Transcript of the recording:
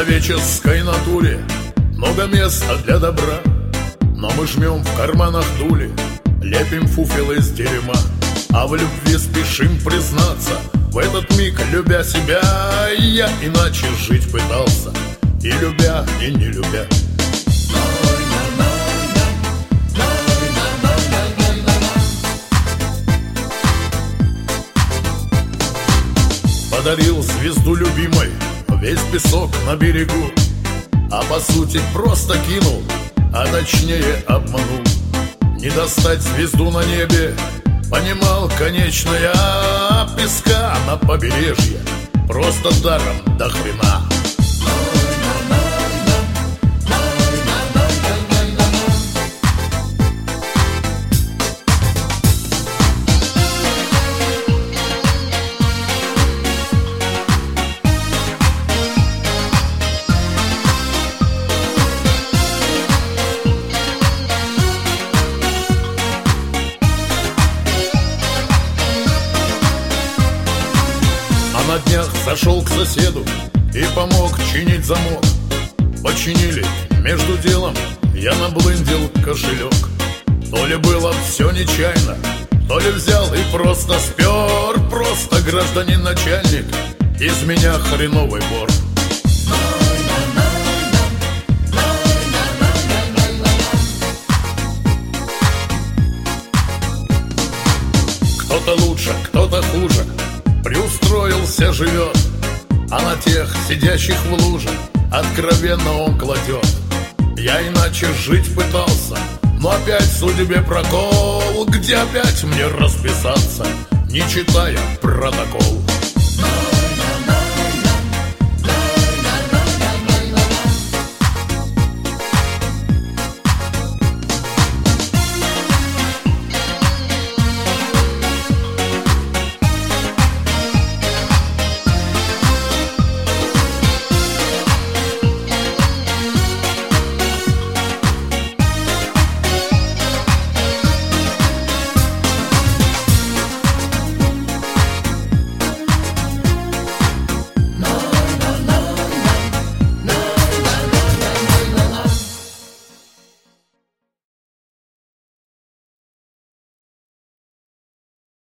человеческой натуре много места для добра, но мы жмем в карманах дули, лепим фуфел из дерьма, а в любви спешим признаться. В этот миг, любя себя, я иначе жить пытался, и любя, и не любя. Подарил звезду любимой весь песок на берегу, а по сути просто кинул, а точнее обманул. Не достать звезду на небе, понимал, конечно, я, песка на побережье просто даром до хрена. На днях зашел к соседу и помог чинить замок. Починили, между делом я наблындил кошелек. То ли было все нечаянно, то ли взял и просто спер. Просто гражданин начальник, из меня хреновый вор. Кто-то лучше, кто-то хуже, приустроился, живет, а на тех, сидящих в луже, откровенно он кладет. Я иначе жить пытался, но опять в судьбе прокол, где опять мне расписаться, не читая протокол.